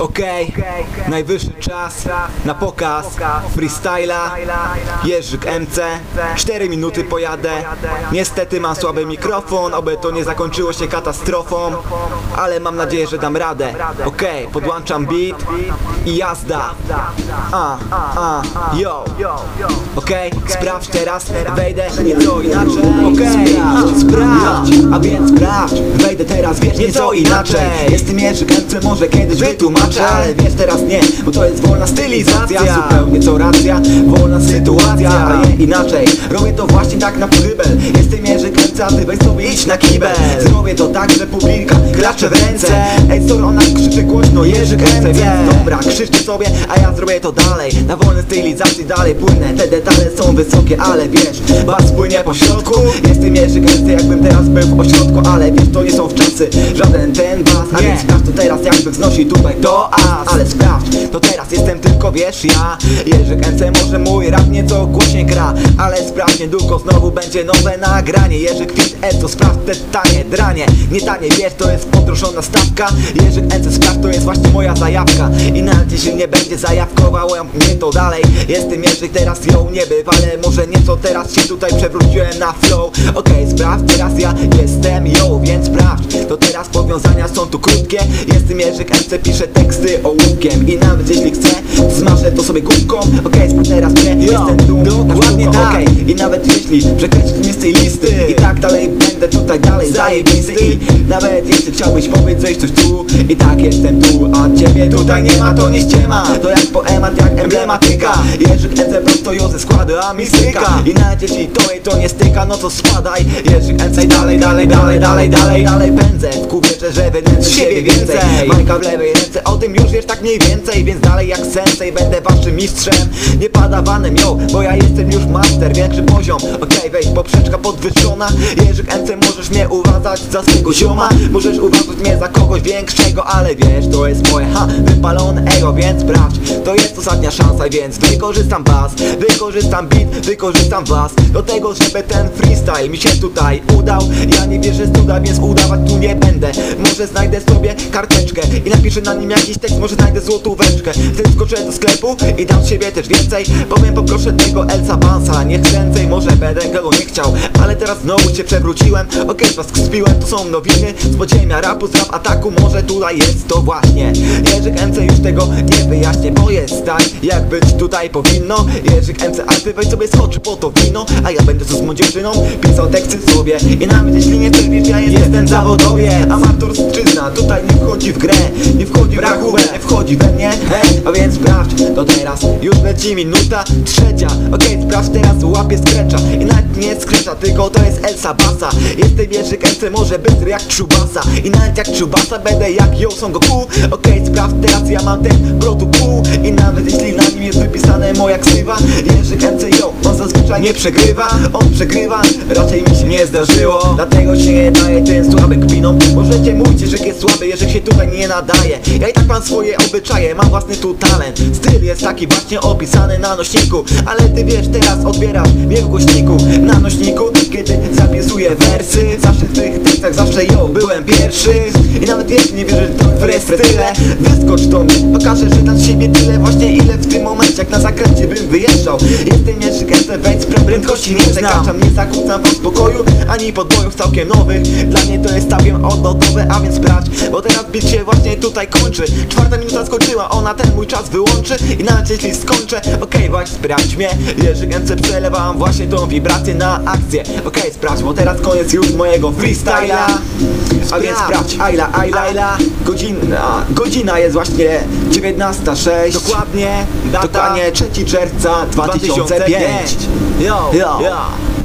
Okej, najwyższy czas na pokaz freestyla. Jerzyk MC, 4 minuty pojadę. Niestety mam słaby mikrofon, oby to nie zakończyło się katastrofą, ale mam nadzieję, że dam radę. Okej, podłączam beat i jazda. Yo. Okej, sprawdź teraz, wejdę nieco inaczej. Okej, sprawdź, a więc sprawdź, wejdę teraz, wiesz, nieco inaczej. Jestem Jerzyk MC, może kiedyś wytłumaczę, ale wiesz, teraz nie, bo to jest wolna stylizacja. Zupełnie co racja, wolna sytuacja, a nie inaczej. Robię to właśnie tak na porybel. Jestem Jerzyk MC, a ty weź sobie idź na kibel. Zrobię to tak, że publika klacze w ręce. Ej, sorry, ona krzyczy głośno, Jerzyk MC, więc dobra, krzyczcie sobie, a ja zrobię to dalej. Na wolnej stylizacji dalej płynę, te detale są wysokie, ale wiesz, bas płynie po środku. Jestem Jerzyk MC, jakbym teraz był w ośrodku, ale wiesz, to nie są wczasy, żaden ten bas. A więc sprawdź to teraz, jakby wznosi tutaj do as. Ale sprawdź, to teraz jestem tylko, wiesz, ja Jerzyk MC, może mój rap nieco głośniej gra, ale sprawdź, niedługo znowu będzie nowe nagranie. Jerzyk Fit to sprawdź te tanie dranie. Nie tanie, wiesz, to jest podrożona stawka. Jerzyk MC, sprawdź, to jest właśnie moja zajawka. I nawet jeśli nie będzie zajawkowało mnie to dalej, jestem Jerzyk teraz, ją nie bywale. Może nieco teraz się tutaj przewróciłem na flow. Okej, sprawdź, teraz ja jestem yo, więc sprawdź, to teraz powiązania są tu krótkie. Jestem Jerzyk MC, piszę teksty ołówkiem i nawet jeśli chcę, smażę to sobie gumką. Okej, sprawdź teraz mnie, jestem tu, dokładnie tak. Okej, i nawet jeśli przekreślisz mnie z tej listy, i tak dalej będę tutaj dalej zajebisty. I nawet jeśli chciałbyś powiedzieć coś tu, i tak jestem tu, a ciebie tutaj nie ma, to nie ściema. To jak poemat, jak emblematyka. Jerzyk MC prosto ją ze składu, a mi styka. I nawet jeśli to nie styka, no to spadaj. Jerzyk MC dalej pędzę. W kubie, że wydę z siebie więcej. Majka w lewej ręce, o tym już wiesz tak mniej więcej. Więc dalej jak sensei będę waszym mistrzem, nie padawanym, yo, bo ja jestem już master, większy poziom. Okej, wejdź, poprzeczka podwyższona. Jerzyk MC, możesz mnie uważać za swego zioma, możesz uważać mnie za kogoś większego, ale wiesz, to jest moje wypalone ego, więc sprawdź, to jest ostatnia szansa, więc wykorzystam bas, wykorzystam beat, wykorzystam was do tego, żeby ten freestyle mi się tutaj udał. Ja nie wierzę z cuda, więc udawać tu nie będę. Może znajdę sobie karteczkę i napiszę na nim jakiś tekst, może znajdę złotóweczkę. Wtedy skoczę do sklepu i dam z siebie też więcej. Powiem, poproszę tego Elsa Bansa, nie chcę, może będę go nie chciał, ale teraz znowu się przewróciłem. Okej, was kspiłem, to są nowiny z podziemia rapu, z rap ataku, może tutaj jest to właśnie. Jerzyk MC, już tego nie wyjaśnię, bo jest tak, jak być tutaj powinno. Jerzyk MC, a ty weź sobie skoczy po to wino, a ja będę z moją dziewczyną pisał teksty sobie. I nawet jeśli nie wiesz, ja jestem zawodowiec, amatorszczyzna tutaj nie wchodzi w grę, nie wchodzi w rachubę, nie wchodzi we mnie. A więc sprawdź, to teraz już leci minuta trzecia. Okej, sprawdź, teraz łapię skrecza i nawet nie skrecza, tylko to jest Elsa Basa. Jestem Jerzyk MC, może bystry jak Czubasa, i nawet jak Czubasa będę jak Yo Son Goku. Okej, sprawdź, teraz ja mam ten protokół i nawet jeśli na nim jest wypisane moja ksywa, Jerzyk MC, yo, on zazwyczaj nie przegrywa. On przegrywa, raczej mi się nie zdarzyło, dlatego się nie daje ten słaby kpinom. Możecie mówić, że jest słaby, jeżeli się tutaj nie nadaje. Ja i tak mam swoje obyczaje, mam własny tu talent. Styl jest taki właśnie opisany na nośniku, ale ty wiesz, teraz odbierasz mnie w głośniku. Na nośniku, kiedy zapisuję wersy, zawsze w tych tekstach, zawsze yo, byłem pierwszy. I nawet jeśli nie wierzysz w restyle, wyskocz do mnie, pokażę, że dla siebie tyle właśnie, ile w tym momencie, jak na zakręcie bym wyjeżdżał. Jestem Jerzyk MC, wejdź, spraw prędkości nie przekraczam, nie zakłócam wam spokoju, ani podbojów całkiem nowych. Dla mnie to jest całkiem odlotowe, a więc sprawdź, bo teraz beat się właśnie tutaj kończy. 4 minuta skończyła, ona ten mój czas wyłączy. I nawet jeśli skończę, okej, właśnie sprawdź mnie. Jerzyk MC, przelewam właśnie tą wibrację na akcję. Okej, sprawdź, bo teraz koniec już mojego freestyla. A więc sprawdź, Ayla, godzina jest właśnie 19:06. Dokładnie, data dokładnie 3 czerwca 2005. Yo.